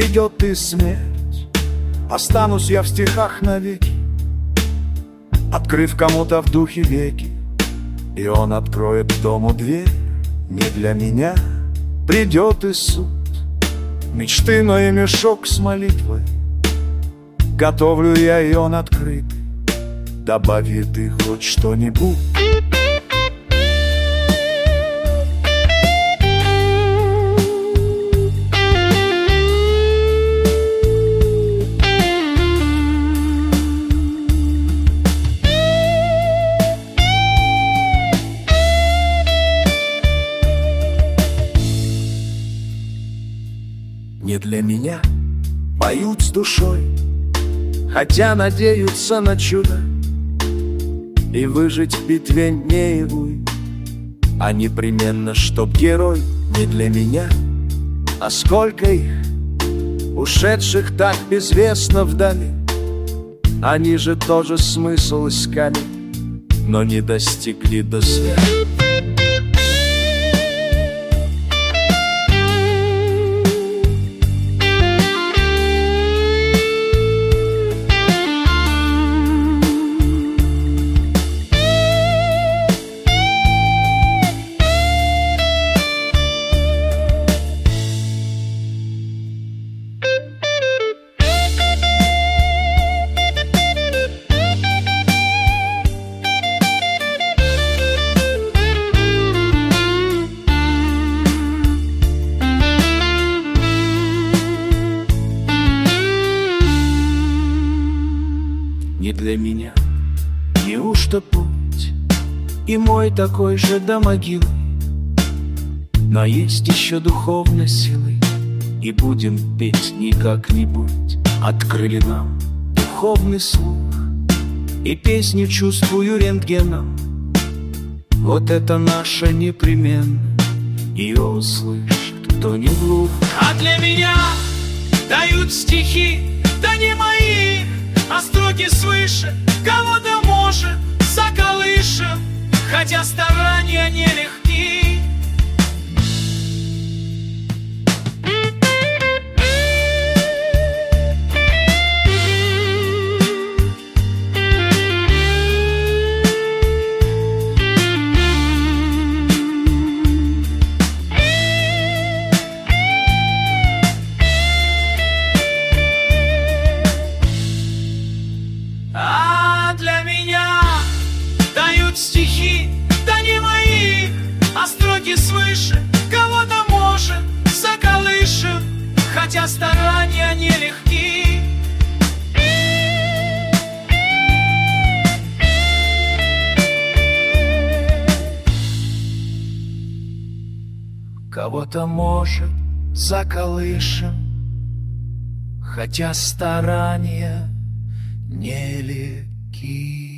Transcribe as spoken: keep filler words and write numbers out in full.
придет и смерть, останусь я в стихах навеки, открыв кому-то в духе веки, и он откроет дому дверь. Не для меня придет и суд, мечты, но и мешок с молитвой готовлю я, и он открыт, добави ты хоть что-нибудь. Не для меня поют с душой, хотя надеются на чудо, и выжить в битве неевой, а непременно, чтоб герой. Не для меня, а сколько их, ушедших так безвестно вдали, они же тоже смысл искали, но не достигли до света. Не для меня, неужто путь и мой такой же до могилы? Но есть еще духовной силы, и будем петь не как-нибудь. Открыли нам духовный слух, и песню чувствую рентгеном. Вот это наше непременно, ее услышит кто не глух. А для меня дают стихи, да не мои, а строки свыше, кого-то может заколышем, хотя старания нелегки. Стихи, да не мои, а строки свыше, кого-то может заколышем, хотя старания нелегки. Кого-то может заколышем, хотя старания нелегки.